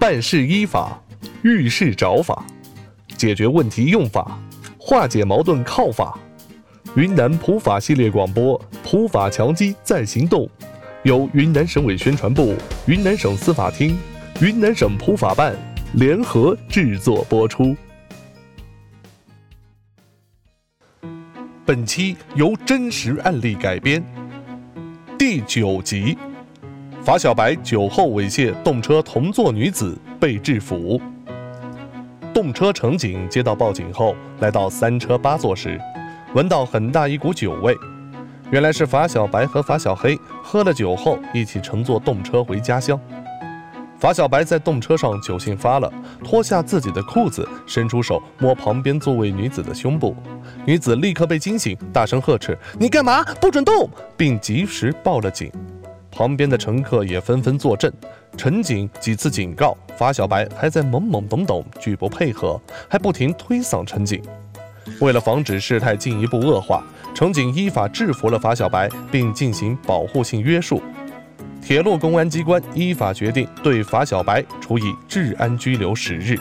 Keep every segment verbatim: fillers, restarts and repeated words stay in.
办事依法，遇事找法，解决问题用法，化解矛盾靠法。云南普法系列广播，普法强基在行动，由云南省委宣传部、云南省司法厅、云南省普法办联合制作播出。本期由真实案例改编。第九集，法小白酒后猥亵动车同座女子被制服。动车乘警接到报警后，来到三车八座时，闻到很大一股酒味。原来是法小白和法小黑喝了酒后一起乘坐动车回家乡。法小白在动车上酒兴发了，脱下自己的裤子，伸出手摸旁边座位女子的胸部。女子立刻被惊醒，大声呵斥：“你干嘛？不准动！”并及时报了警。旁边的乘客也纷纷作证。乘警几次警告，法小白还在懵懵懂懂，拒不配合，还不停推搡乘警。为了防止事态进一步恶化，乘警依法制服了法小白，并进行保护性约束。铁路公安机关依法决定对法小白处以治安拘留十日。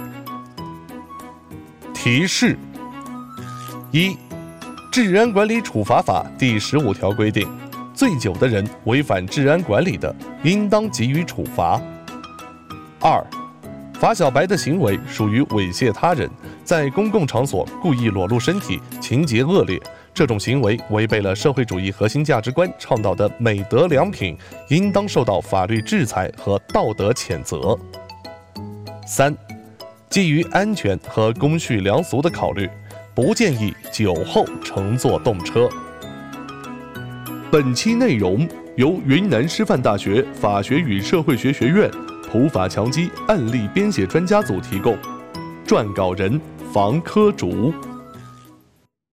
提示：一、治安管理处罚法第十五条规定，醉酒的人违反治安管理的，应当给予处罚。二、法小白的行为属于猥亵他人，在公共场所故意裸露身体，情节恶劣。这种行为违背了社会主义核心价值观倡导的美德良品，应当受到法律制裁和道德谴责。三、基于安全和公序良俗的考虑，不建议酒后乘坐动车。本期内容由云南师范大学法学与社会学学院普法强基案例编写专家组提供，撰稿人房科竹。